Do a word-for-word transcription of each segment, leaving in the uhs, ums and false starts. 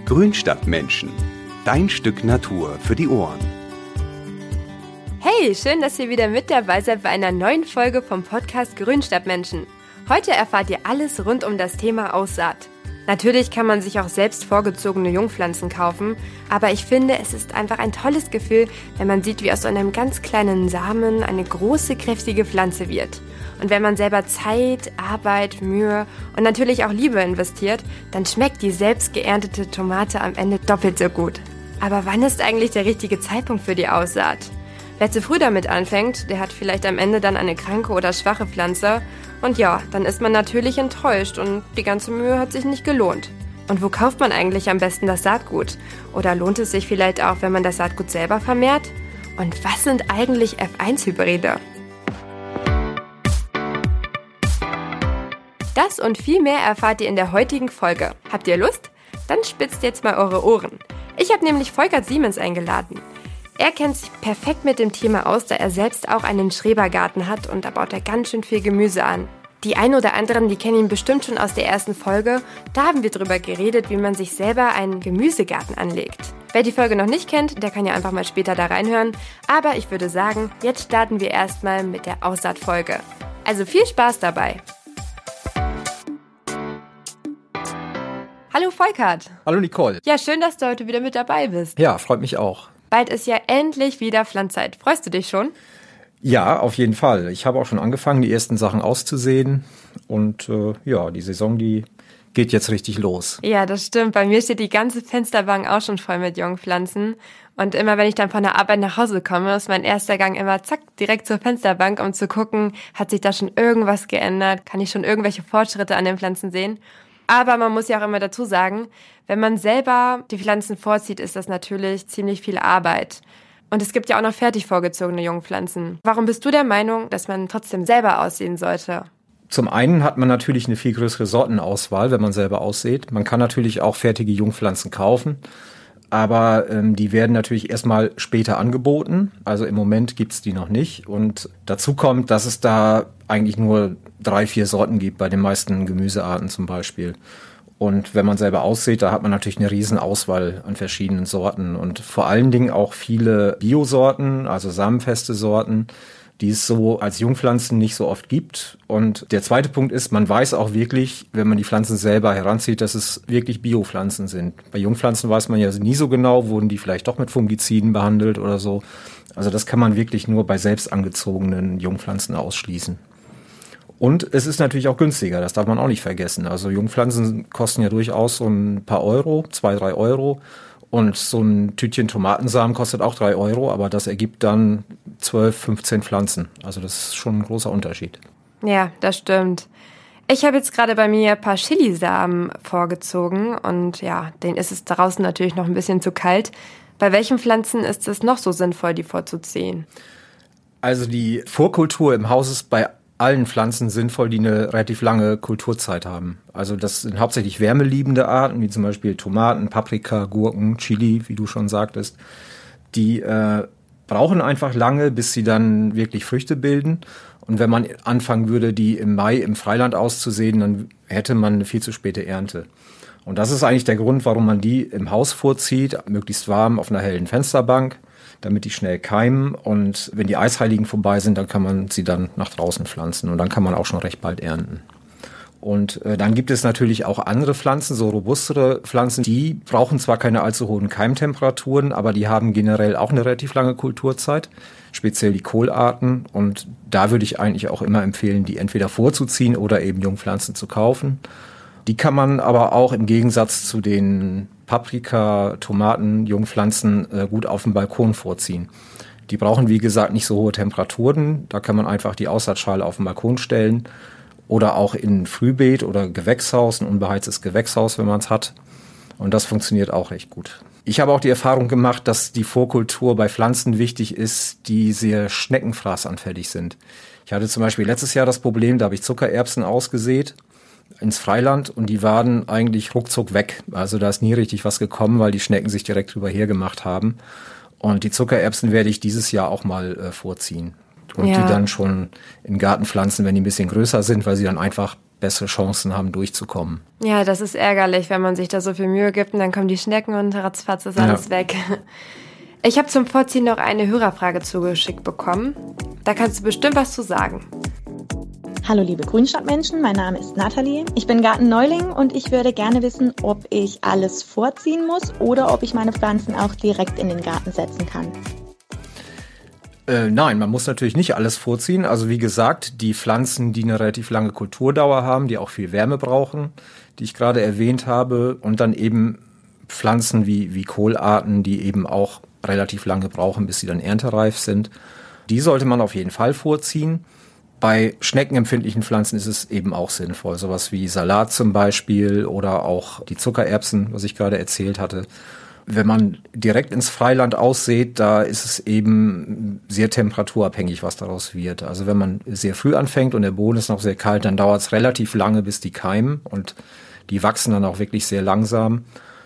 Grünstadtmenschen. Dein Stück Natur für die Ohren. Hey, schön, dass ihr wieder mit dabei seid bei einer neuen Folge vom Podcast Grünstadtmenschen. Heute erfahrt ihr alles rund um das Thema Aussaat. Natürlich kann man sich auch selbst vorgezogene Jungpflanzen kaufen, aber ich finde, es ist einfach ein tolles Gefühl, wenn man sieht, wie aus so einem ganz kleinen Samen eine große, kräftige Pflanze wird. Und wenn man selber Zeit, Arbeit, Mühe und natürlich auch Liebe investiert, dann schmeckt die selbst geerntete Tomate am Ende doppelt so gut. Aber wann ist eigentlich der richtige Zeitpunkt für die Aussaat? Wer zu früh damit anfängt, der hat vielleicht am Ende dann eine kranke oder schwache Pflanze. Und ja, dann ist man natürlich enttäuscht und die ganze Mühe hat sich nicht gelohnt. Und wo kauft man eigentlich am besten das Saatgut? Oder lohnt es sich vielleicht auch, wenn man das Saatgut selber vermehrt? Und was sind eigentlich F eins Hybride? Das und viel mehr erfahrt ihr in der heutigen Folge. Habt ihr Lust? Dann spitzt jetzt mal eure Ohren. Ich habe nämlich Volkert Siemens eingeladen. Er kennt sich perfekt mit dem Thema aus, da er selbst auch einen Schrebergarten hat und da baut er ganz schön viel Gemüse an. Die ein oder anderen, die kennen ihn bestimmt schon aus der ersten Folge. Da haben wir drüber geredet, wie man sich selber einen Gemüsegarten anlegt. Wer die Folge noch nicht kennt, der kann ja einfach mal später da reinhören. Aber ich würde sagen, jetzt starten wir erstmal mit der Aussaatfolge. Also viel Spaß dabei! Hallo Volkert. Hallo Nicole. Ja, schön, dass du heute wieder mit dabei bist. Ja, freut mich auch. Bald ist ja endlich wieder Pflanzzeit. Freust du dich schon? Ja, auf jeden Fall. Ich habe auch schon angefangen, die ersten Sachen auszusehen. Und äh, ja, die Saison, die geht jetzt richtig los. Ja, das stimmt. Bei mir steht die ganze Fensterbank auch schon voll mit Jungpflanzen. Und immer, wenn ich dann von der Arbeit nach Hause komme, ist mein erster Gang immer zack, direkt zur Fensterbank, um zu gucken, hat sich da schon irgendwas geändert? Kann ich schon irgendwelche Fortschritte an den Pflanzen sehen? Aber man muss ja auch immer dazu sagen, wenn man selber die Pflanzen vorzieht, ist das natürlich ziemlich viel Arbeit. Und es gibt ja auch noch fertig vorgezogene Jungpflanzen. Warum bist du der Meinung, dass man trotzdem selber aussehen sollte? Zum einen hat man natürlich eine viel größere Sortenauswahl, wenn man selber aussät. Man kann natürlich auch fertige Jungpflanzen kaufen, aber ähm, die werden natürlich erstmal später angeboten. Also im Moment gibt's die noch nicht. Und dazu kommt, dass es da eigentlich nur drei, vier Sorten gibt, bei den meisten Gemüsearten zum Beispiel. Und wenn man selber aussät, da hat man natürlich eine riesen Auswahl an verschiedenen Sorten und vor allen Dingen auch viele Biosorten, also samenfeste Sorten, die es so als Jungpflanzen nicht so oft gibt. Und der zweite Punkt ist, man weiß auch wirklich, wenn man die Pflanzen selber heranzieht, dass es wirklich Biopflanzen sind. Bei Jungpflanzen weiß man ja nie so genau, wurden die vielleicht doch mit Fungiziden behandelt oder so. Also das kann man wirklich nur bei selbst angezogenen Jungpflanzen ausschließen. Und es ist natürlich auch günstiger, das darf man auch nicht vergessen. Also Jungpflanzen kosten ja durchaus so ein paar Euro, zwei, drei Euro. Und so ein Tütchen Tomatensamen kostet auch drei Euro, aber das ergibt dann zwölf, fünfzehn Pflanzen. Also das ist schon ein großer Unterschied. Ja, das stimmt. Ich habe jetzt gerade bei mir ein paar Chilisamen vorgezogen und ja, denen ist es draußen natürlich noch ein bisschen zu kalt. Bei welchen Pflanzen ist es noch so sinnvoll, die vorzuziehen? Also die Vorkultur im Haus ist bei allen Pflanzen sinnvoll, die eine relativ lange Kulturzeit haben. Also das sind hauptsächlich wärmeliebende Arten, wie zum Beispiel Tomaten, Paprika, Gurken, Chili, wie du schon sagtest. Die äh, brauchen einfach lange, bis sie dann wirklich Früchte bilden. Und wenn man anfangen würde, die im Mai im Freiland auszusehen, dann hätte man eine viel zu späte Ernte. Und das ist eigentlich der Grund, warum man die im Haus vorzieht, möglichst warm auf einer hellen Fensterbank, damit die schnell keimen. Und wenn die Eisheiligen vorbei sind, dann kann man sie dann nach draußen pflanzen. Und dann kann man auch schon recht bald ernten. Und äh, dann gibt es natürlich auch andere Pflanzen, so robustere Pflanzen. Die brauchen zwar keine allzu hohen Keimtemperaturen, aber die haben generell auch eine relativ lange Kulturzeit, speziell die Kohlarten. Und da würde ich eigentlich auch immer empfehlen, die entweder vorzuziehen oder eben Jungpflanzen zu kaufen. Die kann man aber auch im Gegensatz zu den Paprika, Tomaten, Jungpflanzen äh, gut auf dem Balkon vorziehen. Die brauchen, wie gesagt, nicht so hohe Temperaturen. Da kann man einfach die Aussaatschale auf den Balkon stellen oder auch in ein Frühbeet oder Gewächshaus, ein unbeheiztes Gewächshaus, wenn man es hat. Und das funktioniert auch recht gut. Ich habe auch die Erfahrung gemacht, dass die Vorkultur bei Pflanzen wichtig ist, die sehr schneckenfraßanfällig sind. Ich hatte zum Beispiel letztes Jahr das Problem, da habe ich Zuckererbsen ausgesät ins Freiland und die waren eigentlich ruckzuck weg. Also da ist nie richtig was gekommen, weil die Schnecken sich direkt drüber hergemacht haben. Und die Zuckererbsen werde ich dieses Jahr auch mal äh, vorziehen. Und ja. die dann schon in Garten pflanzen, wenn die ein bisschen größer sind, weil sie dann einfach bessere Chancen haben, durchzukommen. Ja, das ist ärgerlich, wenn man sich da so viel Mühe gibt und dann kommen die Schnecken und ratzfatz ist alles ja. weg. Ich habe zum Vorziehen noch eine Hörerfrage zugeschickt bekommen. Da kannst du bestimmt was zu sagen. Hallo liebe Grünstadtmenschen, mein Name ist Nathalie. Ich bin Gartenneuling und ich würde gerne wissen, ob ich alles vorziehen muss oder ob ich meine Pflanzen auch direkt in den Garten setzen kann. Äh, nein, man muss natürlich nicht alles vorziehen. Also wie gesagt, die Pflanzen, die eine relativ lange Kulturdauer haben, die auch viel Wärme brauchen, die ich gerade erwähnt habe, und dann eben Pflanzen wie, wie Kohlarten, die eben auch relativ lange brauchen, bis sie dann erntereif sind. Die sollte man auf jeden Fall vorziehen. Bei schneckenempfindlichen Pflanzen ist es eben auch sinnvoll. Sowas wie Salat zum Beispiel oder auch die Zuckererbsen, was ich gerade erzählt hatte. Wenn man direkt ins Freiland aussät, da ist es eben sehr temperaturabhängig, was daraus wird. Also wenn man sehr früh anfängt und der Boden ist noch sehr kalt, dann dauert es relativ lange, bis die keimen, und die wachsen dann auch wirklich sehr langsam.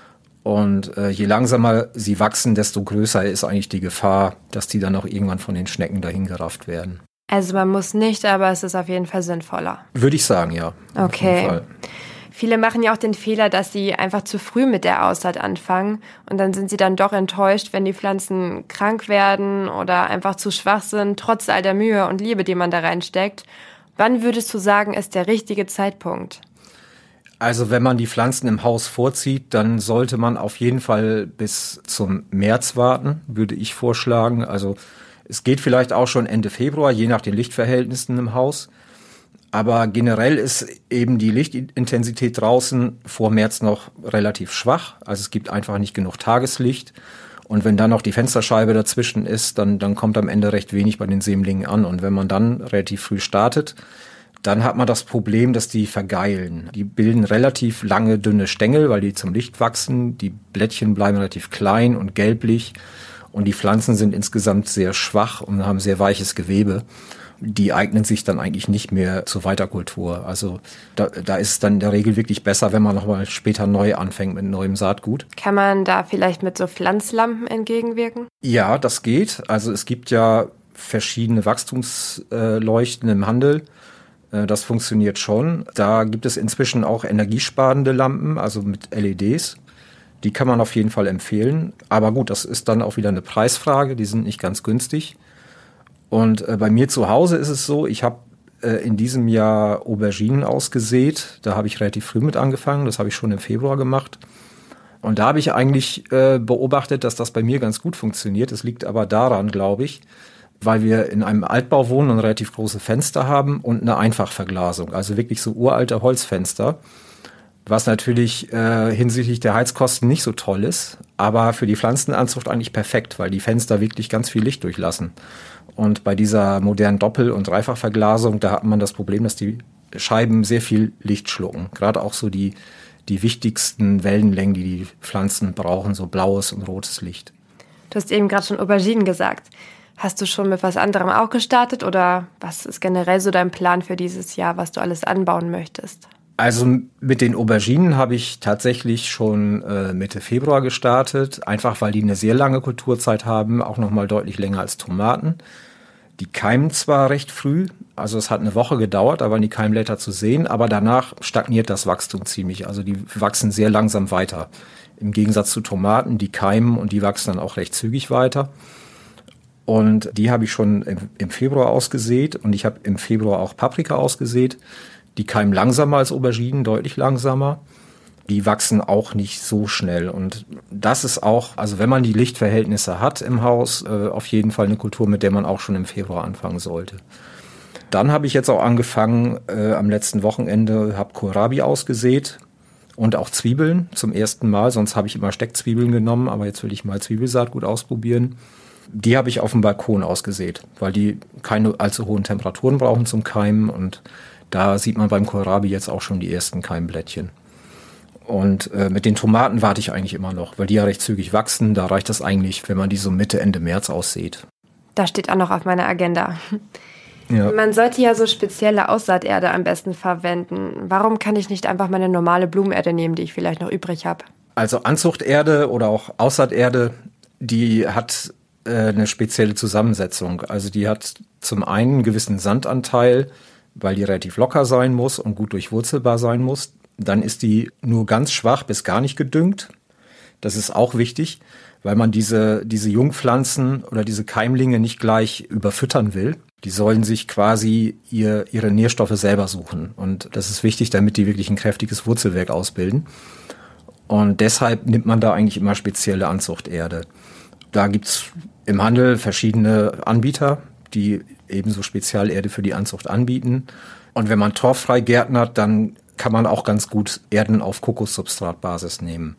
Und äh, je langsamer sie wachsen, desto größer ist eigentlich die Gefahr, dass die dann auch irgendwann von den Schnecken dahin gerafft werden. Also man muss nicht, aber es ist auf jeden Fall sinnvoller. Würde ich sagen, ja. Okay. Auf jeden Fall. Viele machen ja auch den Fehler, dass sie einfach zu früh mit der Aussaat anfangen und dann sind sie dann doch enttäuscht, wenn die Pflanzen krank werden oder einfach zu schwach sind, trotz all der Mühe und Liebe, die man da reinsteckt. Wann würdest du sagen, ist der richtige Zeitpunkt? Also wenn man die Pflanzen im Haus vorzieht, dann sollte man auf jeden Fall bis zum März warten, würde ich vorschlagen. Also es geht vielleicht auch schon Ende Februar, je nach den Lichtverhältnissen im Haus. Aber generell ist eben die Lichtintensität draußen vor März noch relativ schwach. Also es gibt einfach nicht genug Tageslicht. Und wenn dann noch die Fensterscheibe dazwischen ist, dann, dann kommt am Ende recht wenig bei den Sämlingen an. Und wenn man dann relativ früh startet, dann hat man das Problem, dass die vergeilen. Die bilden relativ lange, dünne Stängel, weil die zum Licht wachsen. Die Blättchen bleiben relativ klein und gelblich. Und die Pflanzen sind insgesamt sehr schwach und haben sehr weiches Gewebe. Die eignen sich dann eigentlich nicht mehr zur Weiterkultur. Also da, da ist es dann in der Regel wirklich besser, wenn man nochmal später neu anfängt mit neuem Saatgut. Kann man da vielleicht mit so Pflanzlampen entgegenwirken? Ja, das geht. Also es gibt ja verschiedene Wachstumsleuchten im Handel. Das funktioniert schon. Da gibt es inzwischen auch energiesparende Lampen, also mit L E Ds. Die kann man auf jeden Fall empfehlen. Aber gut, das ist dann auch wieder eine Preisfrage. Die sind nicht ganz günstig. Und äh, bei mir zu Hause ist es so, ich habe äh, in diesem Jahr Auberginen ausgesät. Da habe ich relativ früh mit angefangen. Das habe ich schon im Februar gemacht. Und da habe ich eigentlich äh, beobachtet, dass das bei mir ganz gut funktioniert. Es liegt aber daran, glaube ich, weil wir in einem Altbau wohnen und relativ große Fenster haben und eine Einfachverglasung. Also wirklich so uralte Holzfenster. Was natürlich äh, hinsichtlich der Heizkosten nicht so toll ist, aber für die Pflanzenanzucht eigentlich perfekt, weil die Fenster wirklich ganz viel Licht durchlassen. Und bei dieser modernen Doppel- und Dreifachverglasung, da hat man das Problem, dass die Scheiben sehr viel Licht schlucken. Gerade auch so die, die wichtigsten Wellenlängen, die die Pflanzen brauchen, so blaues und rotes Licht. Du hast eben gerade schon Auberginen gesagt. Hast du schon mit was anderem auch gestartet oder was ist generell so dein Plan für dieses Jahr, was du alles anbauen möchtest? Also mit den Auberginen habe ich tatsächlich schon äh, Mitte Februar gestartet, einfach weil die eine sehr lange Kulturzeit haben, auch nochmal deutlich länger als Tomaten. Die keimen zwar recht früh, also es hat eine Woche gedauert, da waren die Keimblätter zu sehen, aber danach stagniert das Wachstum ziemlich, also die wachsen sehr langsam weiter. Im Gegensatz zu Tomaten, die keimen und die wachsen dann auch recht zügig weiter. Und die habe ich schon im, im Februar ausgesät und ich habe im Februar auch Paprika ausgesät. Die keimen langsamer als Auberginen, deutlich langsamer. Die wachsen auch nicht so schnell. Und das ist auch, also wenn man die Lichtverhältnisse hat im Haus, äh, auf jeden Fall eine Kultur, mit der man auch schon im Februar anfangen sollte. Dann habe ich jetzt auch angefangen, äh, am letzten Wochenende, habe Kohlrabi ausgesät und auch Zwiebeln zum ersten Mal. Sonst habe ich immer Steckzwiebeln genommen, aber jetzt will ich mal Zwiebelsaatgut ausprobieren. Die habe ich auf dem Balkon ausgesät, weil die keine allzu hohen Temperaturen brauchen zum Keimen und da sieht man beim Kohlrabi jetzt auch schon die ersten Keimblättchen. Und äh, mit den Tomaten warte ich eigentlich immer noch, weil die ja recht zügig wachsen. Da reicht das eigentlich, wenn man die so Mitte, Ende März aussät. Das steht auch noch auf meiner Agenda. Ja. Man sollte ja so spezielle Aussaaterde am besten verwenden. Warum kann ich nicht einfach meine normale Blumenerde nehmen, die ich vielleicht noch übrig habe? Also Anzuchterde oder auch Aussaaterde, die hat äh, eine spezielle Zusammensetzung. Also die hat zum einen einen gewissen Sandanteil, weil die relativ locker sein muss und gut durchwurzelbar sein muss. Dann ist die nur ganz schwach bis gar nicht gedüngt. Das ist auch wichtig, weil man diese, diese Jungpflanzen oder diese Keimlinge nicht gleich überfüttern will. Die sollen sich quasi ihr, ihre Nährstoffe selber suchen. Und das ist wichtig, damit die wirklich ein kräftiges Wurzelwerk ausbilden. Und deshalb nimmt man da eigentlich immer spezielle Anzuchterde. Da gibt's im Handel verschiedene Anbieter, die ebenso Spezialerde für die Anzucht anbieten. Und wenn man torffrei gärtnert, dann kann man auch ganz gut Erden auf Kokossubstratbasis nehmen.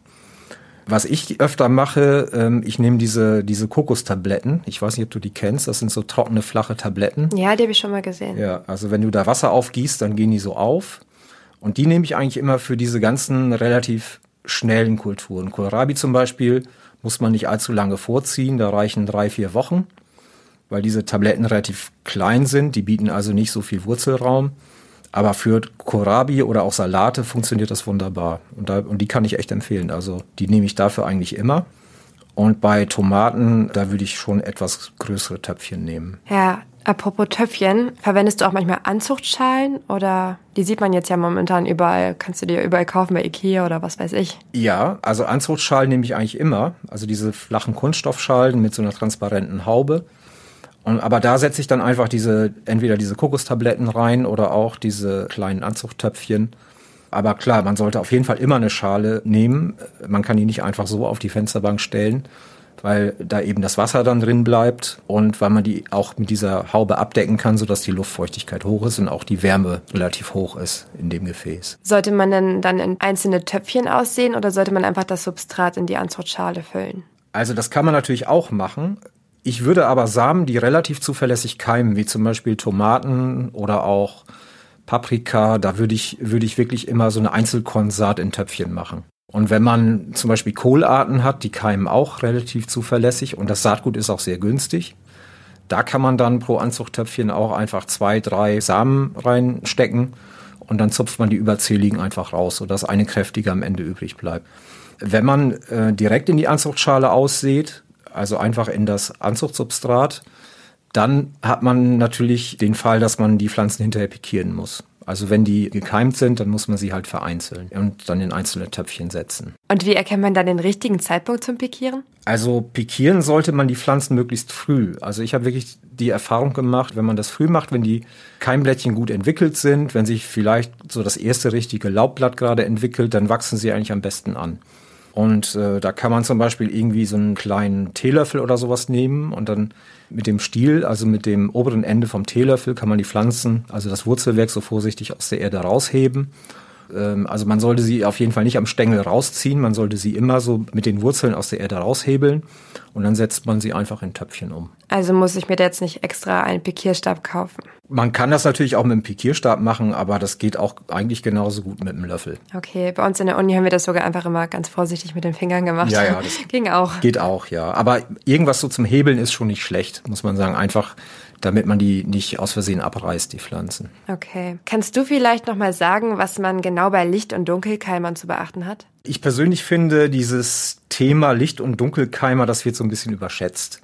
Was ich öfter mache, ähm, ich nehme diese, diese Kokostabletten. Ich weiß nicht, ob du die kennst. Das sind so trockene, flache Tabletten. Ja, die habe ich schon mal gesehen. Ja, also wenn du da Wasser aufgießt, dann gehen die so auf. Und die nehme ich eigentlich immer für diese ganzen relativ schnellen Kulturen. Kohlrabi zum Beispiel muss man nicht allzu lange vorziehen. Da reichen drei, vier Wochen, weil diese Tabletten relativ klein sind. Die bieten also nicht so viel Wurzelraum. Aber für Kohlrabi oder auch Salate funktioniert das wunderbar. Und, da, und die kann ich echt empfehlen. Also die nehme ich dafür eigentlich immer. Und bei Tomaten, da würde ich schon etwas größere Töpfchen nehmen. Ja, apropos Töpfchen, verwendest du auch manchmal Anzuchtschalen? Oder die sieht man jetzt ja momentan überall. Kannst du dir überall kaufen bei Ikea oder was weiß ich? Ja, also Anzuchtschalen nehme ich eigentlich immer. Also diese flachen Kunststoffschalen mit so einer transparenten Haube. Und, aber da setze ich dann einfach diese, entweder diese Kokostabletten rein oder auch diese kleinen Anzuchttöpfchen. Aber klar, man sollte auf jeden Fall immer eine Schale nehmen. Man kann die nicht einfach so auf die Fensterbank stellen, weil da eben das Wasser dann drin bleibt und weil man die auch mit dieser Haube abdecken kann, sodass die Luftfeuchtigkeit hoch ist und auch die Wärme relativ hoch ist in dem Gefäß. Sollte man denn dann in einzelne Töpfchen aussehen oder sollte man einfach das Substrat in die Anzuchtschale füllen? Also das kann man natürlich auch machen. Ich würde aber Samen, die relativ zuverlässig keimen, wie zum Beispiel Tomaten oder auch Paprika, da würde ich, würde ich wirklich immer so eine Einzelkornsaat in Töpfchen machen. Und wenn man zum Beispiel Kohlarten hat, die keimen auch relativ zuverlässig und das Saatgut ist auch sehr günstig, da kann man dann pro Anzuchttöpfchen auch einfach zwei, drei Samen reinstecken und dann zupft man die überzähligen einfach raus, sodass eine kräftige am Ende übrig bleibt. Wenn man äh, direkt in die Anzuchtschale aussät, also einfach in das Anzuchtsubstrat, dann hat man natürlich den Fall, dass man die Pflanzen hinterher pikieren muss. Also wenn die gekeimt sind, dann muss man sie halt vereinzeln und dann in einzelne Töpfchen setzen. Und wie erkennt man dann den richtigen Zeitpunkt zum Pikieren? Also pikieren sollte man die Pflanzen möglichst früh. Also ich habe wirklich die Erfahrung gemacht, wenn man das früh macht, wenn die Keimblättchen gut entwickelt sind, wenn sich vielleicht so das erste richtige Laubblatt gerade entwickelt, dann wachsen sie eigentlich am besten an. Und äh, da kann man zum Beispiel irgendwie so einen kleinen Teelöffel oder sowas nehmen und dann mit dem Stiel, also mit dem oberen Ende vom Teelöffel, kann man die Pflanzen, also das Wurzelwerk so vorsichtig aus der Erde rausheben. Ähm, also man sollte sie auf jeden Fall nicht am Stängel rausziehen, man sollte sie immer so mit den Wurzeln aus der Erde raushebeln und dann setzt man sie einfach in Töpfchen um. Also muss ich mir jetzt nicht extra einen Pikierstab kaufen? Man kann das natürlich auch mit einem Pikierstab machen, aber das geht auch eigentlich genauso gut mit einem Löffel. Okay, bei uns in der Uni haben wir das sogar einfach immer ganz vorsichtig mit den Fingern gemacht. Ja, ja, das ging auch. Geht auch, ja. Aber irgendwas so zum Hebeln ist schon nicht schlecht, muss man sagen. Einfach, damit man die nicht aus Versehen abreißt, die Pflanzen. Okay. Kannst du vielleicht noch mal sagen, was man genau bei Licht- und Dunkelkeimern zu beachten hat? Ich persönlich finde, dieses Thema Licht- und Dunkelkeimer, das wird so ein bisschen überschätzt.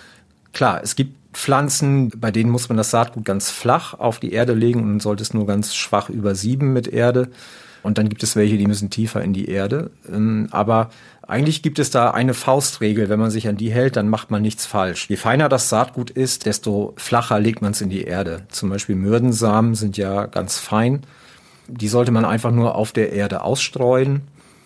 Klar, es gibt Pflanzen, bei denen muss man das Saatgut ganz flach auf die Erde legen und man sollte es nur ganz schwach übersieben mit Erde. Und dann gibt es welche, die müssen tiefer in die Erde. Aber eigentlich gibt es da eine Faustregel. Wenn man sich an die hält, dann macht man nichts falsch. Je feiner das Saatgut ist, desto flacher legt man es in die Erde. Zum Beispiel Myrdensamen sind ja ganz fein. Die sollte man einfach nur auf der Erde ausstreuen.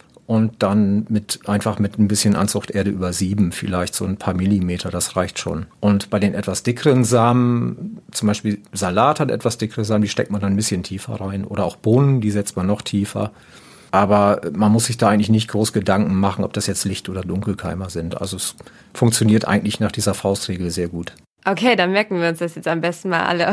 Und dann mit einfach mit ein bisschen Anzuchterde übersieben, vielleicht so ein paar Millimeter, das reicht schon. Und bei den etwas dickeren Samen, zum Beispiel Salat hat etwas dickere Samen, die steckt man dann ein bisschen tiefer rein. Oder auch Bohnen, die setzt man noch tiefer. Aber man muss sich da eigentlich nicht groß Gedanken machen, ob das jetzt Licht- oder Dunkelkeimer sind. Also es funktioniert eigentlich nach dieser Faustregel sehr gut. Okay, dann merken wir uns das jetzt am besten mal alle.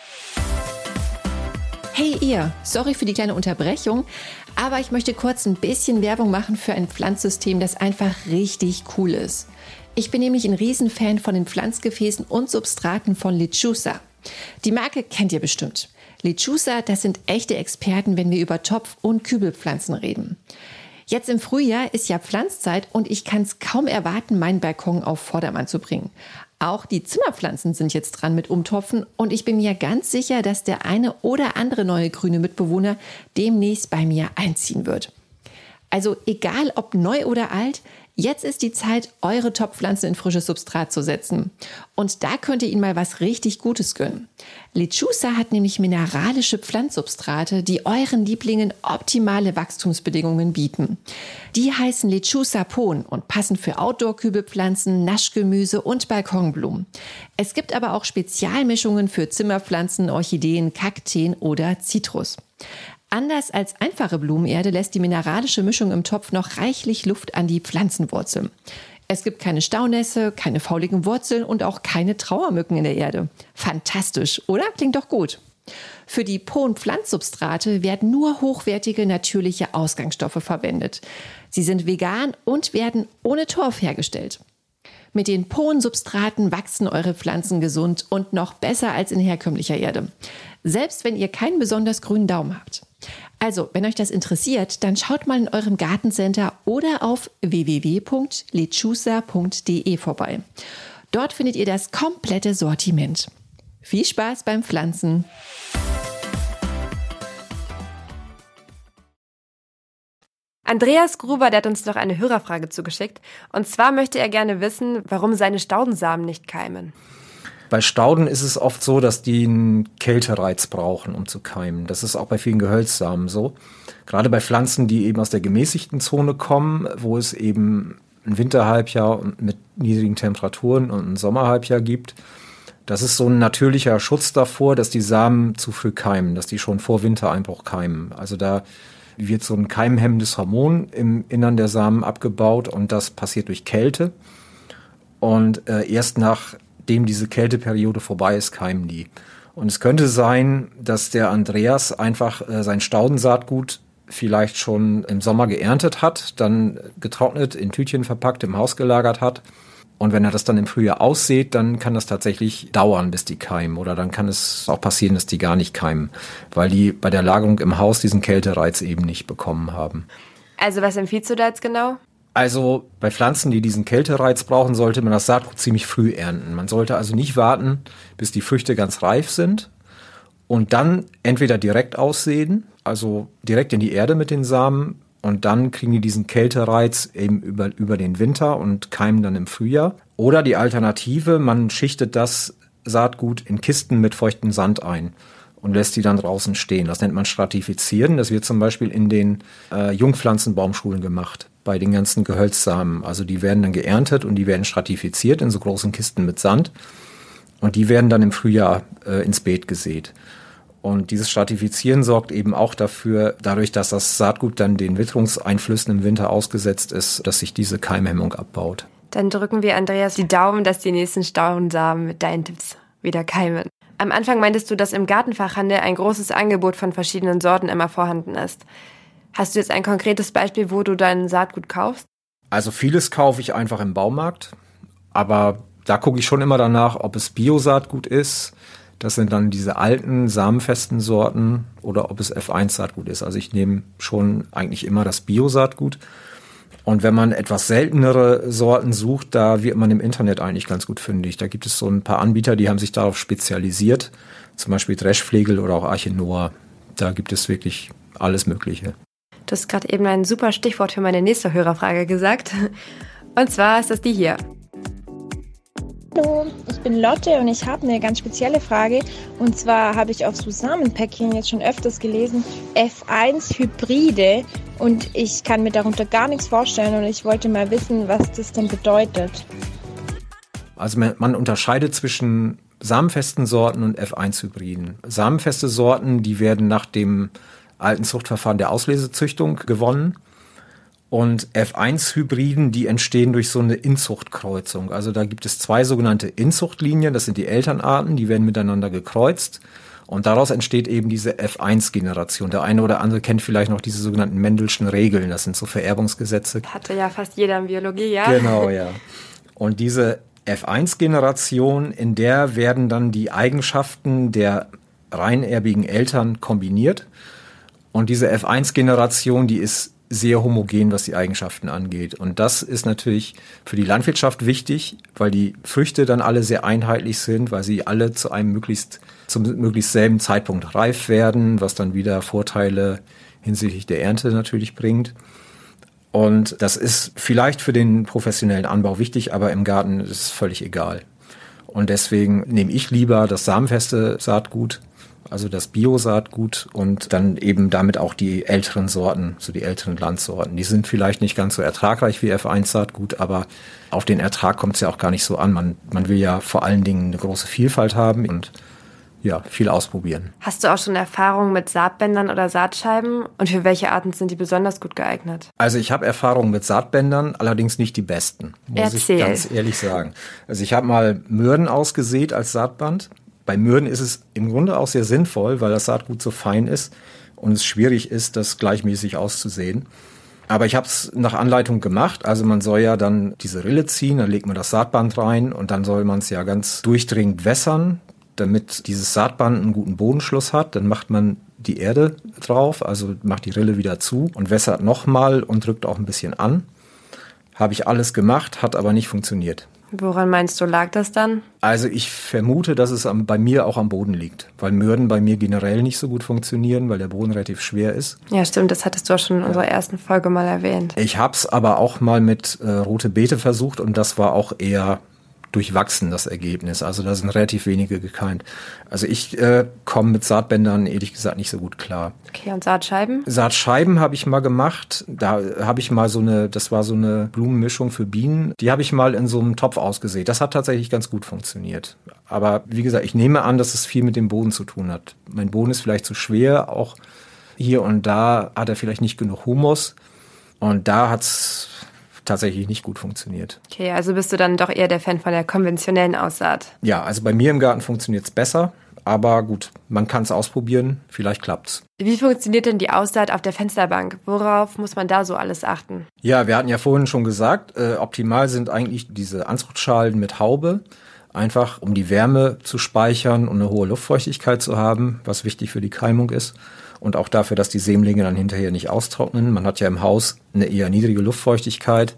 Hey ihr, sorry für die kleine Unterbrechung, aber ich möchte kurz ein bisschen Werbung machen für ein Pflanzsystem, das einfach richtig cool ist. Ich bin nämlich ein Riesenfan von den Pflanzgefäßen und Substraten von Lechusa. Die Marke kennt ihr bestimmt. Lechusa, das sind echte Experten, wenn wir über Topf- und Kübelpflanzen reden. Jetzt im Frühjahr ist ja Pflanzzeit und ich kann es kaum erwarten, meinen Balkon auf Vordermann zu bringen. Auch die Zimmerpflanzen sind jetzt dran mit Umtopfen und ich bin mir ganz sicher, dass der eine oder andere neue grüne Mitbewohner demnächst bei mir einziehen wird. Also egal ob neu oder alt, jetzt ist die Zeit, eure Topfpflanzen in frisches Substrat zu setzen. Und da könnt ihr ihnen mal was richtig Gutes gönnen. Lechusa hat nämlich mineralische Pflanzsubstrate, die euren Lieblingen optimale Wachstumsbedingungen bieten. Die heißen Lechusa Pon und passen für Outdoor-Kübelpflanzen, Naschgemüse und Balkonblumen. Es gibt aber auch Spezialmischungen für Zimmerpflanzen, Orchideen, Kakteen oder Zitrus. Anders als einfache Blumenerde lässt die mineralische Mischung im Topf noch reichlich Luft an die Pflanzenwurzeln. Es gibt keine Staunässe, keine fauligen Wurzeln und auch keine Trauermücken in der Erde. Fantastisch, oder? Klingt doch gut. Für die Pon-Pflanzsubstrate werden nur hochwertige natürliche Ausgangsstoffe verwendet. Sie sind vegan und werden ohne Torf hergestellt. Mit den Pon-Substraten wachsen eure Pflanzen gesund und noch besser als in herkömmlicher Erde. Selbst wenn ihr keinen besonders grünen Daumen habt. Also, wenn euch das interessiert, dann schaut mal in eurem Gartencenter oder auf w w w punkt lechusa punkt d e vorbei. Dort findet ihr das komplette Sortiment. Viel Spaß beim Pflanzen! Andreas Gruber, der hat uns noch eine Hörerfrage zugeschickt. Und zwar möchte er gerne wissen, warum seine Staudensamen nicht keimen. Bei Stauden ist es oft so, dass die einen Kältereiz brauchen, um zu keimen. Das ist auch bei vielen Gehölzsamen so. Gerade bei Pflanzen, die eben aus der gemäßigten Zone kommen, wo es eben ein Winterhalbjahr mit niedrigen Temperaturen und ein Sommerhalbjahr gibt. Das ist so ein natürlicher Schutz davor, dass die Samen zu früh keimen, dass die schon vor Wintereinbruch keimen. Also da wird so ein keimhemmendes Hormon im Innern der Samen abgebaut und das passiert durch Kälte. Und äh, erst nachdem diese Kälteperiode vorbei ist, keimen die. Und es könnte sein, dass der Andreas einfach äh, sein Staudensaatgut vielleicht schon im Sommer geerntet hat, dann getrocknet, in Tütchen verpackt, im Haus gelagert hat. Und wenn er das dann im Frühjahr aussät, dann kann das tatsächlich dauern, bis die keimen. Oder dann kann es auch passieren, dass die gar nicht keimen, weil die bei der Lagerung im Haus diesen Kältereiz eben nicht bekommen haben. Also was empfiehlst du da jetzt genau? Also bei Pflanzen, die diesen Kältereiz brauchen, sollte man das Saatgut ziemlich früh ernten. Man sollte also nicht warten, bis die Früchte ganz reif sind und dann entweder direkt aussehen, also direkt in die Erde mit den Samen, und dann kriegen die diesen Kältereiz eben über, über den Winter und keimen dann im Frühjahr. Oder die Alternative, man schichtet das Saatgut in Kisten mit feuchtem Sand ein und lässt die dann draußen stehen. Das nennt man Stratifizieren. Das wird zum Beispiel in den äh, Jungpflanzenbaumschulen gemacht, bei den ganzen Gehölzsamen. Also die werden dann geerntet und die werden stratifiziert in so großen Kisten mit Sand. Und die werden dann im Frühjahr äh, ins Beet gesät. Und dieses Stratifizieren sorgt eben auch dafür, dadurch, dass das Saatgut dann den Witterungseinflüssen im Winter ausgesetzt ist, dass sich diese Keimhemmung abbaut. Dann drücken wir Andreas die Daumen, dass die nächsten Staudensamen mit deinen Tipps wieder keimen. Am Anfang meintest du, dass im Gartenfachhandel ein großes Angebot von verschiedenen Sorten immer vorhanden ist. Hast du jetzt ein konkretes Beispiel, wo du dein Saatgut kaufst? Also vieles kaufe ich einfach im Baumarkt, aber da gucke ich schon immer danach, ob es Bio-Saatgut ist. Das sind dann diese alten, samenfesten Sorten oder ob es F eins Saatgut ist. Also ich nehme schon eigentlich immer das Bio-Saatgut. Und wenn man etwas seltenere Sorten sucht, da wird man im Internet eigentlich ganz gut fündig. Da gibt es so ein paar Anbieter, die haben sich darauf spezialisiert. Zum Beispiel Dreschflegel oder auch Arche Noah. Da gibt es wirklich alles Mögliche. Du hast gerade eben ein super Stichwort für meine nächste Hörerfrage gesagt. Und zwar ist das die hier. Hallo, ich bin Lotte und ich habe eine ganz spezielle Frage. Und zwar habe ich auf so Samenpäckchen jetzt schon öfters gelesen, F eins Hybride. Und ich kann mir darunter gar nichts vorstellen und ich wollte mal wissen, was das denn bedeutet. Also man, man unterscheidet zwischen samenfesten Sorten und F eins Hybriden. Samenfeste Sorten, die werden nach dem alten Zuchtverfahren der Auslesezüchtung gewonnen. Und F eins Hybriden, die entstehen durch so eine Inzuchtkreuzung. Also da gibt es zwei sogenannte Inzuchtlinien, das sind die Elternarten, die werden miteinander gekreuzt. Und daraus entsteht eben diese F eins Generation. Der eine oder andere kennt vielleicht noch diese sogenannten Mendelschen Regeln, das sind so Vererbungsgesetze. Hatte ja fast jeder in Biologie, ja? Genau, ja. Und diese F eins Generation, in der werden dann die Eigenschaften der reinerbigen Eltern kombiniert. Und diese F eins Generation, die ist sehr homogen, was die Eigenschaften angeht. Und das ist natürlich für die Landwirtschaft wichtig, weil die Früchte dann alle sehr einheitlich sind, weil sie alle zu einem möglichst, zum möglichst selben Zeitpunkt reif werden, was dann wieder Vorteile hinsichtlich der Ernte natürlich bringt. Und das ist vielleicht für den professionellen Anbau wichtig, aber im Garten ist es völlig egal. Und deswegen nehme ich lieber das samenfeste Saatgut, also das Bio-Saatgut und dann eben damit auch die älteren Sorten, so die älteren Landsorten. Die sind vielleicht nicht ganz so ertragreich wie F eins Saatgut, aber auf den Ertrag kommt es ja auch gar nicht so an. Man, man will ja vor allen Dingen eine große Vielfalt haben und ja, viel ausprobieren. Hast du auch schon Erfahrungen mit Saatbändern oder Saatscheiben? Und für welche Arten sind die besonders gut geeignet? Also ich habe Erfahrungen mit Saatbändern, allerdings nicht die besten, muss Erzähl. ich ganz ehrlich sagen. Also ich habe mal Mürden ausgesät als Saatband. Bei Mürden ist es im Grunde auch sehr sinnvoll, weil das Saatgut so fein ist und es schwierig ist, das gleichmäßig auszusehen. Aber ich habe es nach Anleitung gemacht. Also man soll ja dann diese Rille ziehen, dann legt man das Saatband rein und dann soll man es ja ganz durchdringend wässern, damit dieses Saatband einen guten Bodenschluss hat. Dann macht man die Erde drauf, also macht die Rille wieder zu und wässert nochmal und drückt auch ein bisschen an. Habe ich alles gemacht, hat aber nicht funktioniert. Woran meinst du, lag das dann? Also ich vermute, dass es am, bei mir auch am Boden liegt, weil Mürden bei mir generell nicht so gut funktionieren, weil der Boden relativ schwer ist. Ja, stimmt, das hattest du auch schon in unserer ersten Folge mal erwähnt. Ich habe es aber auch mal mit äh, rote Beete versucht und das war auch eher durchwachsen, das Ergebnis. Also da sind relativ wenige gekeimt. Also ich äh, komme mit Saatbändern ehrlich gesagt nicht so gut klar. Okay, und Saatscheiben? Saatscheiben habe ich mal gemacht. Da habe ich mal so eine, das war so eine Blumenmischung für Bienen. Die habe ich mal in so einem Topf ausgesät. Das hat tatsächlich ganz gut funktioniert. Aber wie gesagt, ich nehme an, dass es viel mit dem Boden zu tun hat. Mein Boden ist vielleicht zu schwer. Auch hier und da hat er vielleicht nicht genug Humus. Und da hat's tatsächlich nicht gut funktioniert. Okay, also bist du dann doch eher der Fan von der konventionellen Aussaat? Ja, also bei mir im Garten funktioniert es besser, aber gut, man kann es ausprobieren, vielleicht klappt's. Wie funktioniert denn die Aussaat auf der Fensterbank? Worauf muss man da so alles achten? Ja, wir hatten ja vorhin schon gesagt, äh, optimal sind eigentlich diese Anzuchtschalen mit Haube, einfach um die Wärme zu speichern und eine hohe Luftfeuchtigkeit zu haben, was wichtig für die Keimung ist. Und auch dafür, dass die Sämlinge dann hinterher nicht austrocknen. Man hat ja im Haus eine eher niedrige Luftfeuchtigkeit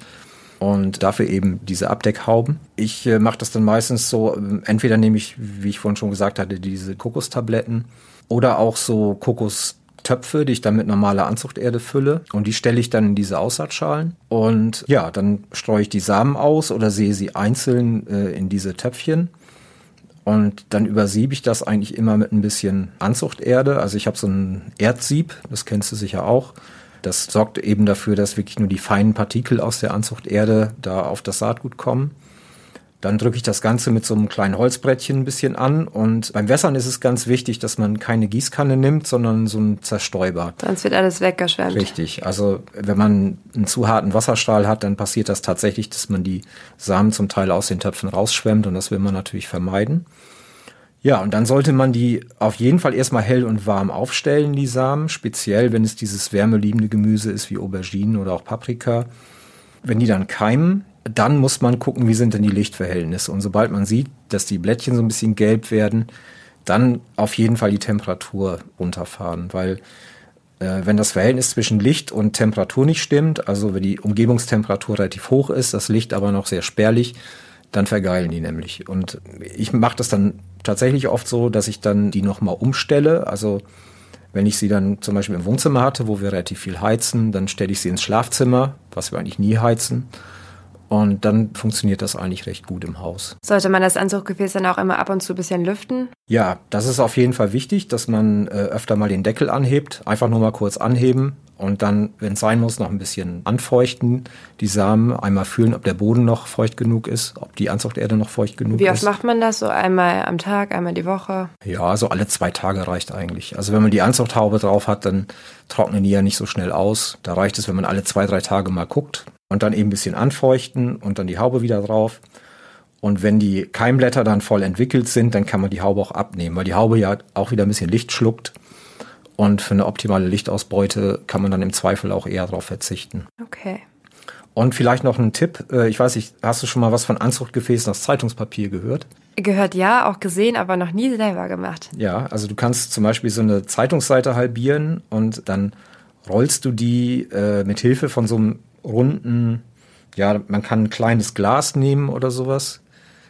und dafür eben diese Abdeckhauben. Ich äh, mache das dann meistens so, äh, entweder nehme ich, wie ich vorhin schon gesagt hatte, diese Kokostabletten oder auch so Kokostöpfe, die ich dann mit normaler Anzuchterde fülle und die stelle ich dann in diese Aussaatschalen. Und ja, dann streue ich die Samen aus oder sehe sie einzeln äh, in diese Töpfchen. Und dann übersiebe ich das eigentlich immer mit ein bisschen Anzuchterde. Also ich habe so ein Erdsieb, das kennst du sicher auch. Das sorgt eben dafür, dass wirklich nur die feinen Partikel aus der Anzuchterde da auf das Saatgut kommen. Dann drücke ich das Ganze mit so einem kleinen Holzbrettchen ein bisschen an. Und beim Wässern ist es ganz wichtig, dass man keine Gießkanne nimmt, sondern so einen Zerstäuber. Sonst wird alles weggeschwemmt. Richtig. Also wenn man einen zu harten Wasserstrahl hat, dann passiert das tatsächlich, dass man die Samen zum Teil aus den Töpfen rausschwemmt. Und das will man natürlich vermeiden. Ja, und dann sollte man die auf jeden Fall erstmal hell und warm aufstellen, die Samen. Speziell, wenn es dieses wärmeliebende Gemüse ist, wie Auberginen oder auch Paprika. Wenn die dann keimen, dann muss man gucken, wie sind denn die Lichtverhältnisse. Und sobald man sieht, dass die Blättchen so ein bisschen gelb werden, dann auf jeden Fall die Temperatur runterfahren. Weil äh, wenn das Verhältnis zwischen Licht und Temperatur nicht stimmt, also wenn die Umgebungstemperatur relativ hoch ist, das Licht aber noch sehr spärlich, dann vergeilen die nämlich. Und ich mache das dann tatsächlich oft so, dass ich dann die nochmal umstelle. Also wenn ich sie dann zum Beispiel im Wohnzimmer hatte, wo wir relativ viel heizen, dann stelle ich sie ins Schlafzimmer, was wir eigentlich nie heizen. Und dann funktioniert das eigentlich recht gut im Haus. Sollte man das Anzuchtgefäß dann auch immer ab und zu ein bisschen lüften? Ja, das ist auf jeden Fall wichtig, dass man äh, öfter mal den Deckel anhebt. Einfach nur mal kurz anheben und dann, wenn es sein muss, noch ein bisschen anfeuchten. Die Samen einmal fühlen, ob der Boden noch feucht genug ist, ob die Anzuchterde noch feucht genug ist. Wie oft macht man das? So einmal am Tag, einmal die Woche? Ja, so alle zwei Tage reicht eigentlich. Also wenn man die Anzuchthaube drauf hat, dann trocknen die ja nicht so schnell aus. Da reicht es, wenn man alle zwei, drei Tage mal guckt. Und dann eben ein bisschen anfeuchten und dann die Haube wieder drauf. Und wenn die Keimblätter dann voll entwickelt sind, dann kann man die Haube auch abnehmen, weil die Haube ja auch wieder ein bisschen Licht schluckt. Und für eine optimale Lichtausbeute kann man dann im Zweifel auch eher darauf verzichten. Okay. Und vielleicht noch ein Tipp. Ich weiß nicht, hast du schon mal was von Anzuchtgefäßen aus Zeitungspapier gehört? Gehört ja, auch gesehen, aber noch nie selber gemacht. Ja, also du kannst zum Beispiel so eine Zeitungsseite halbieren und dann rollst du die äh, mit Hilfe von so einem runden, ja, man kann ein kleines Glas nehmen oder sowas.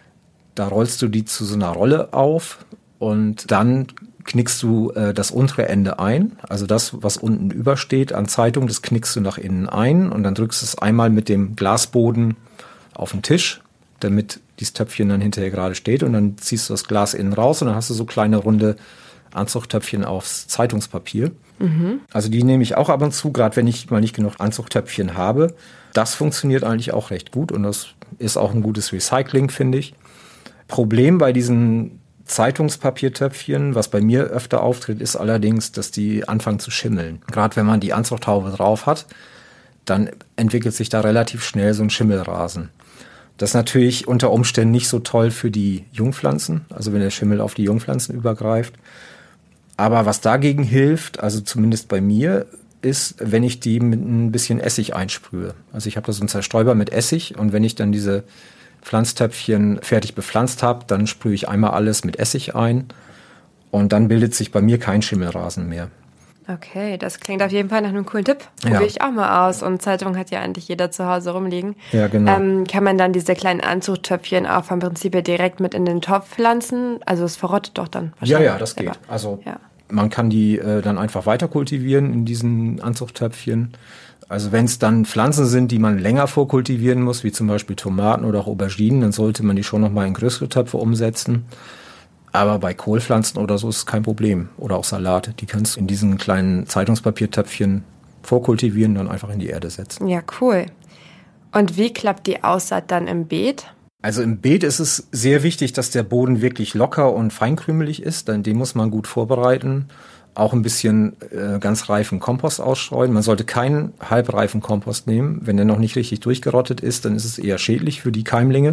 Da rollst du die zu so einer Rolle auf und dann knickst du äh, das untere Ende ein. Also das, was unten übersteht an Zeitung, das knickst du nach innen ein und dann drückst du es einmal mit dem Glasboden auf den Tisch, damit dieses Töpfchen dann hinterher gerade steht und dann ziehst du das Glas innen raus und dann hast du so kleine runde Anzuchttöpfchen aufs Zeitungspapier. Mhm. Also die nehme ich auch ab und zu, gerade wenn ich mal nicht genug Anzuchttöpfchen habe. Das funktioniert eigentlich auch recht gut und das ist auch ein gutes Recycling, finde ich. Problem bei diesen Zeitungspapiertöpfchen, was bei mir öfter auftritt, ist allerdings, dass die anfangen zu schimmeln. Gerade wenn man die Anzuchthaube drauf hat, dann entwickelt sich da relativ schnell so ein Schimmelrasen. Das ist natürlich unter Umständen nicht so toll für die Jungpflanzen, also wenn der Schimmel auf die Jungpflanzen übergreift. Aber was dagegen hilft, also zumindest bei mir, ist, wenn ich die mit ein bisschen Essig einsprühe. Also ich habe da so einen Zerstäuber mit Essig und wenn ich dann diese Pflanztöpfchen fertig bepflanzt habe, dann sprühe ich einmal alles mit Essig ein und dann bildet sich bei mir kein Schimmelrasen mehr. Okay, das klingt auf jeden Fall nach einem coolen Tipp. Probiere Ja. ich auch mal aus. Und Zeitung hat ja eigentlich jeder zu Hause rumliegen. Ja, genau. Ähm, kann man dann diese kleinen Anzuchttöpfchen auch vom Prinzip her direkt mit in den Topf pflanzen? Also es verrottet doch dann Ja, wahrscheinlich. ja, das selber. geht. Also Ja. man kann die äh, dann einfach weiter kultivieren in diesen Anzuchttöpfchen. Also wenn es dann Pflanzen sind, die man länger vorkultivieren muss, wie zum Beispiel Tomaten oder auch Auberginen, dann sollte man die schon noch mal in größere Töpfe umsetzen. Aber bei Kohlpflanzen oder so ist es kein Problem. Oder auch Salate, die kannst du in diesen kleinen Zeitungspapiertöpfchen vorkultivieren und dann einfach in die Erde setzen. Ja, cool. Und wie klappt die Aussaat dann im Beet? Also im Beet ist es sehr wichtig, dass der Boden wirklich locker und feinkrümelig ist, denn den muss man gut vorbereiten. Auch ein bisschen äh, ganz reifen Kompost ausstreuen. Man sollte keinen halbreifen Kompost nehmen. Wenn der noch nicht richtig durchgerottet ist, dann ist es eher schädlich für die Keimlinge.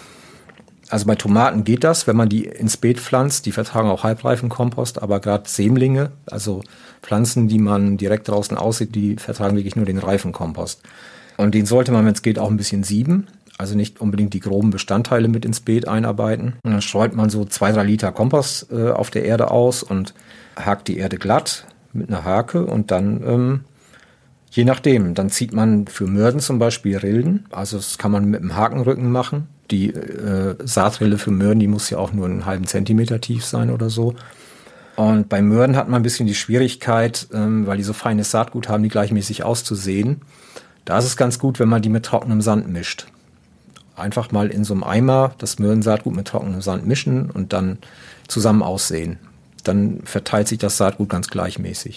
Also bei Tomaten geht das, wenn man die ins Beet pflanzt. Die vertragen auch halbreifen Kompost, aber gerade Sämlinge, also Pflanzen, die man direkt draußen aussieht, die vertragen wirklich nur den reifen Kompost. Und den sollte man, wenn es geht, auch ein bisschen sieben. Also nicht unbedingt die groben Bestandteile mit ins Beet einarbeiten. Und dann streut man so zwei, drei Liter Kompost äh, auf der Erde aus und hakt die Erde glatt mit einer Hake und dann, ähm, je nachdem, dann zieht man für Mörden zum Beispiel Rilden. Also das kann man mit einem Hakenrücken machen. Die äh, Saatrille für Möhren, die muss ja auch nur einen halben Zentimeter tief sein oder so. Und bei Möhren hat man ein bisschen die Schwierigkeit, ähm, weil die so feines Saatgut haben, die gleichmäßig auszusehen. Da ist es ganz gut, wenn man die mit trockenem Sand mischt. Einfach mal in so einem Eimer das Möhrensaatgut mit trockenem Sand mischen und dann zusammen aussehen. Dann verteilt sich das Saatgut ganz gleichmäßig.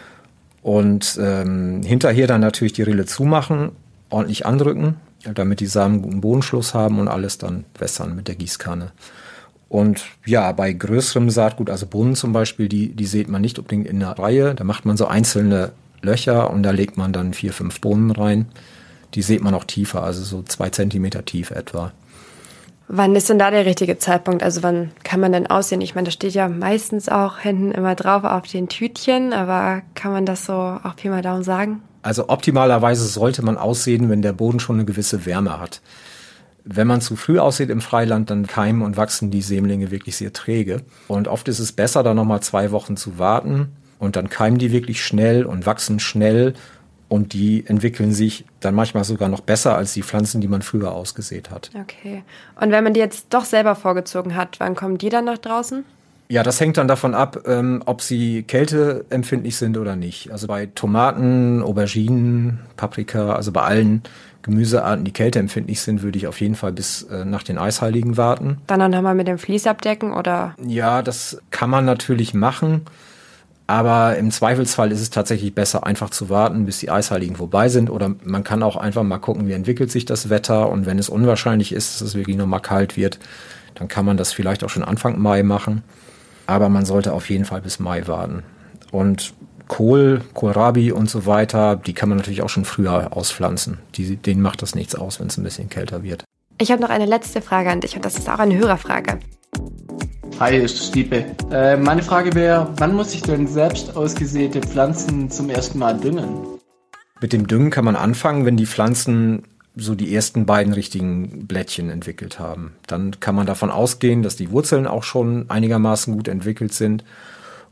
Und ähm, hinterher dann natürlich die Rille zumachen, ordentlich andrücken, damit die Samen einen guten Bodenschluss haben und alles dann wässern mit der Gießkanne. Und ja, bei größerem Saatgut, also Bohnen zum Beispiel, die, die sät man nicht unbedingt in einer Reihe. Da macht man so einzelne Löcher und da legt man dann vier, fünf Bohnen rein. Die sät man auch tiefer, also so zwei Zentimeter tief etwa. Wann ist denn da der richtige Zeitpunkt? Also wann kann man denn aussehen? Ich meine, da steht ja meistens auch hinten immer drauf auf den Tütchen, aber kann man das so auch Pi mal Daumen sagen? Also optimalerweise sollte man aussehen, wenn der Boden schon eine gewisse Wärme hat. Wenn man zu früh aussät im Freiland, dann keimen und wachsen die Sämlinge wirklich sehr träge. Und oft ist es besser, da nochmal zwei Wochen zu warten und dann keimen die wirklich schnell und wachsen schnell und die entwickeln sich dann manchmal sogar noch besser als die Pflanzen, die man früher ausgesät hat. Okay. Und wenn man die jetzt doch selber vorgezogen hat, wann kommen die dann nach draußen? Ja, das hängt dann davon ab, ähm, ob sie kälteempfindlich sind oder nicht. Also bei Tomaten, Auberginen, Paprika, also bei allen Gemüsearten, die kälteempfindlich sind, würde ich auf jeden Fall bis äh, nach den Eisheiligen warten. Dann auch nochmal mit dem Vlies abdecken, oder? Ja, das kann man natürlich machen, aber im Zweifelsfall ist es tatsächlich besser, einfach zu warten, bis die Eisheiligen vorbei sind. Oder man kann auch einfach mal gucken, wie entwickelt sich das Wetter. Und wenn es unwahrscheinlich ist, dass es wirklich nochmal kalt wird, dann kann man das vielleicht auch schon Anfang Mai machen. Aber man sollte auf jeden Fall bis Mai warten. Und Kohl, Kohlrabi und so weiter, die kann man natürlich auch schon früher auspflanzen. Die, denen macht das nichts aus, wenn es ein bisschen kälter wird. Ich habe noch eine letzte Frage an dich und das ist auch eine Hörerfrage. Hi, hier ist Stiepe. Äh, meine Frage wäre, wann muss ich denn selbst ausgesäte Pflanzen zum ersten Mal düngen? Mit dem Düngen kann man anfangen, wenn die Pflanzen so die ersten beiden richtigen Blättchen entwickelt haben. Dann kann man davon ausgehen, dass die Wurzeln auch schon einigermaßen gut entwickelt sind.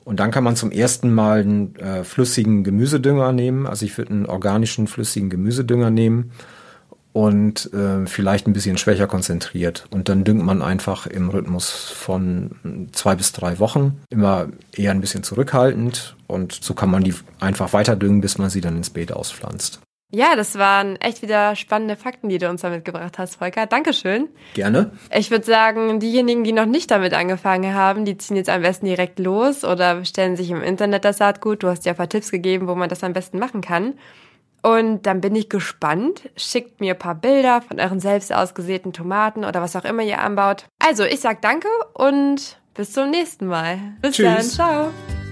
Und dann kann man zum ersten Mal einen äh, flüssigen Gemüsedünger nehmen. Also ich würde einen organischen flüssigen Gemüsedünger nehmen und äh, vielleicht ein bisschen schwächer konzentriert. Und dann düngt man einfach im Rhythmus von zwei bis drei Wochen. Immer eher ein bisschen zurückhaltend. Und so kann man die einfach weiter düngen, bis man sie dann ins Beet auspflanzt. Ja, das waren echt wieder spannende Fakten, die du uns da mitgebracht hast, Volker. Dankeschön. Gerne. Ich würde sagen, diejenigen, die noch nicht damit angefangen haben, die ziehen jetzt am besten direkt los oder bestellen sich im Internet das Saatgut. Du hast ja ein paar Tipps gegeben, wo man das am besten machen kann. Und dann bin ich gespannt. Schickt mir ein paar Bilder von euren selbst ausgesäten Tomaten oder was auch immer ihr anbaut. Also, ich sag danke und bis zum nächsten Mal. Bis Tschüss. dann, ciao.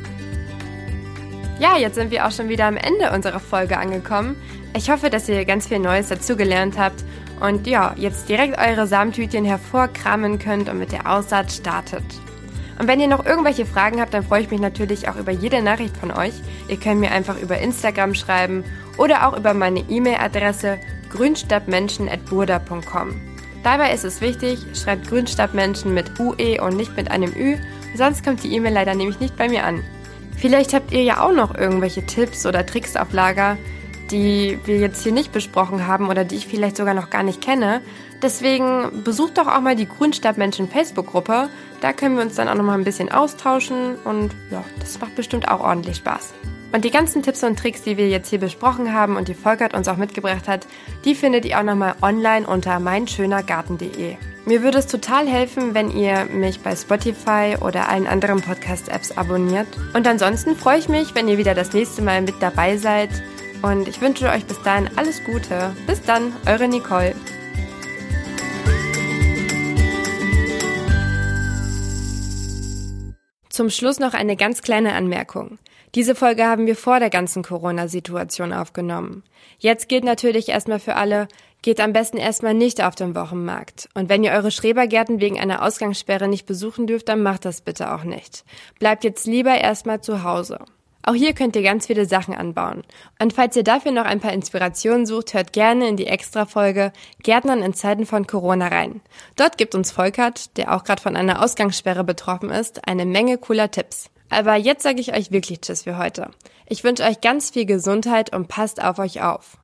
Ja, jetzt sind wir auch schon wieder am Ende unserer Folge angekommen. Ich hoffe, dass ihr ganz viel Neues dazugelernt habt und ja, jetzt direkt eure Samentütchen hervorkramen könnt und mit der Aussaat startet. Und wenn ihr noch irgendwelche Fragen habt, dann freue ich mich natürlich auch über jede Nachricht von euch. Ihr könnt mir einfach über Instagram schreiben oder auch über meine E-Mail-Adresse grünstadtmenschen at burda punkt com. Dabei ist es wichtig, schreibt Grünstadtmenschen mit U E und nicht mit einem Ü, sonst kommt die E-Mail leider nämlich nicht bei mir an. Vielleicht habt ihr ja auch noch irgendwelche Tipps oder Tricks auf Lager, die wir jetzt hier nicht besprochen haben oder die ich vielleicht sogar noch gar nicht kenne. Deswegen besucht doch auch mal die Grünstadtmenschen Facebook-Gruppe. Da können wir uns dann auch noch mal ein bisschen austauschen und ja, das macht bestimmt auch ordentlich Spaß. Und die ganzen Tipps und Tricks, die wir jetzt hier besprochen haben und die Volkert uns auch mitgebracht hat, die findet ihr auch nochmal online unter meinschönergarten punkt de. Mir würde es total helfen, wenn ihr mich bei Spotify oder allen anderen Podcast-Apps abonniert. Und ansonsten freue ich mich, wenn ihr wieder das nächste Mal mit dabei seid. Und ich wünsche euch bis dahin alles Gute. Bis dann, eure Nicole. Zum Schluss noch eine ganz kleine Anmerkung. Diese Folge haben wir vor der ganzen Corona-Situation aufgenommen. Jetzt gilt natürlich erstmal für alle, geht am besten erstmal nicht auf den Wochenmarkt. Und wenn ihr eure Schrebergärten wegen einer Ausgangssperre nicht besuchen dürft, dann macht das bitte auch nicht. Bleibt jetzt lieber erstmal zu Hause. Auch hier könnt ihr ganz viele Sachen anbauen. Und falls ihr dafür noch ein paar Inspirationen sucht, hört gerne in die Extra-Folge Gärtnern in Zeiten von Corona rein. Dort gibt uns Volkert, der auch gerade von einer Ausgangssperre betroffen ist, eine Menge cooler Tipps. Aber jetzt sage ich euch wirklich Tschüss für heute. Ich wünsche euch ganz viel Gesundheit und passt auf euch auf.